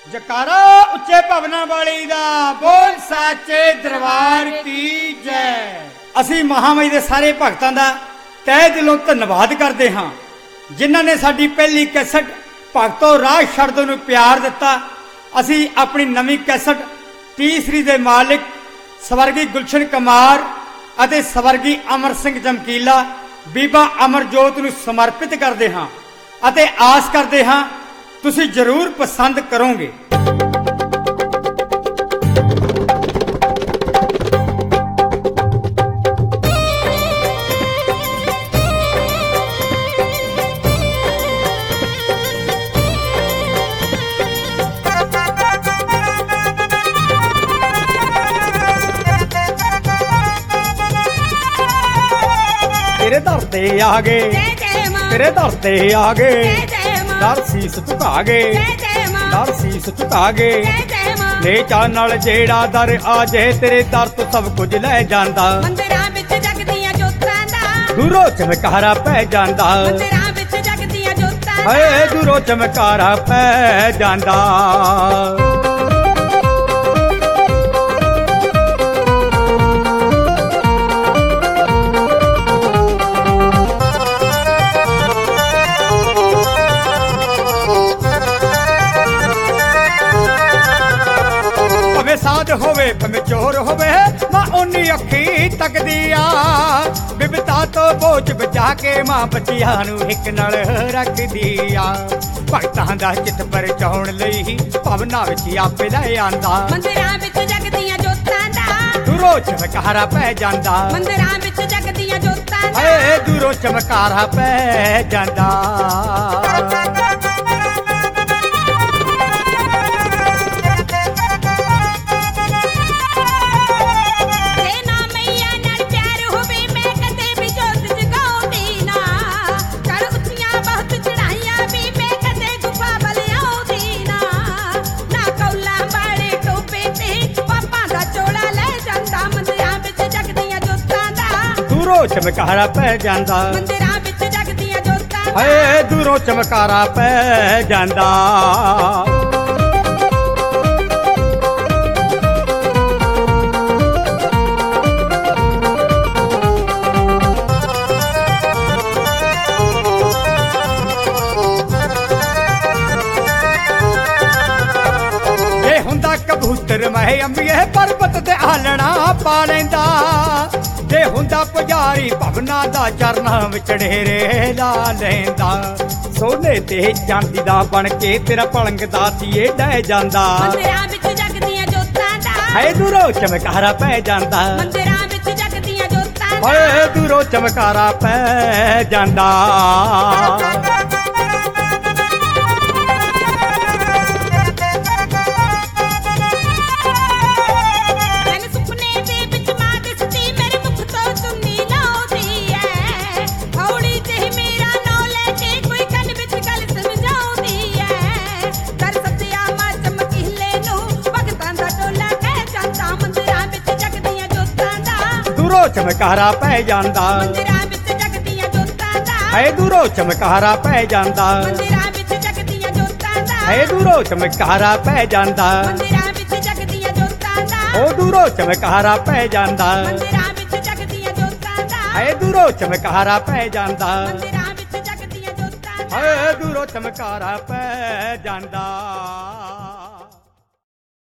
जकारा उच्चे भवना वाली दा बोल साचे दरबार की जय। असी महामाई दे सारे भगतां दा तहे दिलों धन्नवाद करते हाँ जिन्हां ने साडी पहली कैसट भगतों राह छड़ दो नूं प्यार दिता। असी अपनी नवीं कैसट तीसरी दे मालिक स्वर्गी गुलशन कुमार अते स्वर्गी अमर सिंह चमकीला बीबा अमरजोत नूं समर्पित करते हाँ अते आस करते हाँ तुसी जरूर पसंद करोगे। तेरे दर ते आ गए, तेरे दर ते आ गए, दर सीस झुका गए, दर सीस झुका गए। ले जा नाल जेड़ा दर आ जाए तेरे दर तो सब कुछ लै जांदा। मंदिरां विच जगदियां जोतां दा दूरों चमकारा पै जांदा। मंदिरां विच जगदियां जोतां दा हाय दूरों चमकारा पै जांदा। साध होवे भावें चोर होवे मां उन्नी अखी तकदी आ। बिपता तो बोझ बचा के मां बच्चियां नूं हिक नाल रखदी आ। भगतां दा चित परचाउण लई भवनां विच आपे लै आंदा। मंदिरां विच जगदियां जोतां दा दूरों चमकारा पै जांदा। मंदिरां विच जगदियां जोतां दा हाय दूरों चमकारा पै जांदा। चमकारा पै जांदा। मंदिरां विच जगदियां जोतां दा हाय दूरों चमकारा पै जांदा। ये हुंदा कबूतर मैं अंबिए पर्वत ते आलना पा लैंदा। जे हुंदा पुजारी भवना दा चरना विच ढेरे ला लैंदा। सोने ते चांदी दा बन के तेरा पलंग दा सीए ढह जांदा। मंदिरां विच जगदियां जोतां दा हाय दूरों चमकारा पै जांदा। मंदिरां विच जगदियां जोतां दा हाय दूरों चमकारा पै जांदा। चमकारा पै जांदा। मंदिरां विच जगदियां जोतां दा हाय दूरों चमकारा पै जांदा। मंदिरां विच जगदियां जोतां दा हाय दूरों चमकारा पै जांदा। मंदिरां विच जगदियां जोतां दा ओ दूरों चमकारा पै जांदा। मंदिरां विच जगदियां जोतां दा हाय दूरों चमकारा पै जांदा। मंदिरां विच जगदियां जोतां दा हाय दूरों चमकारा पै जांदा।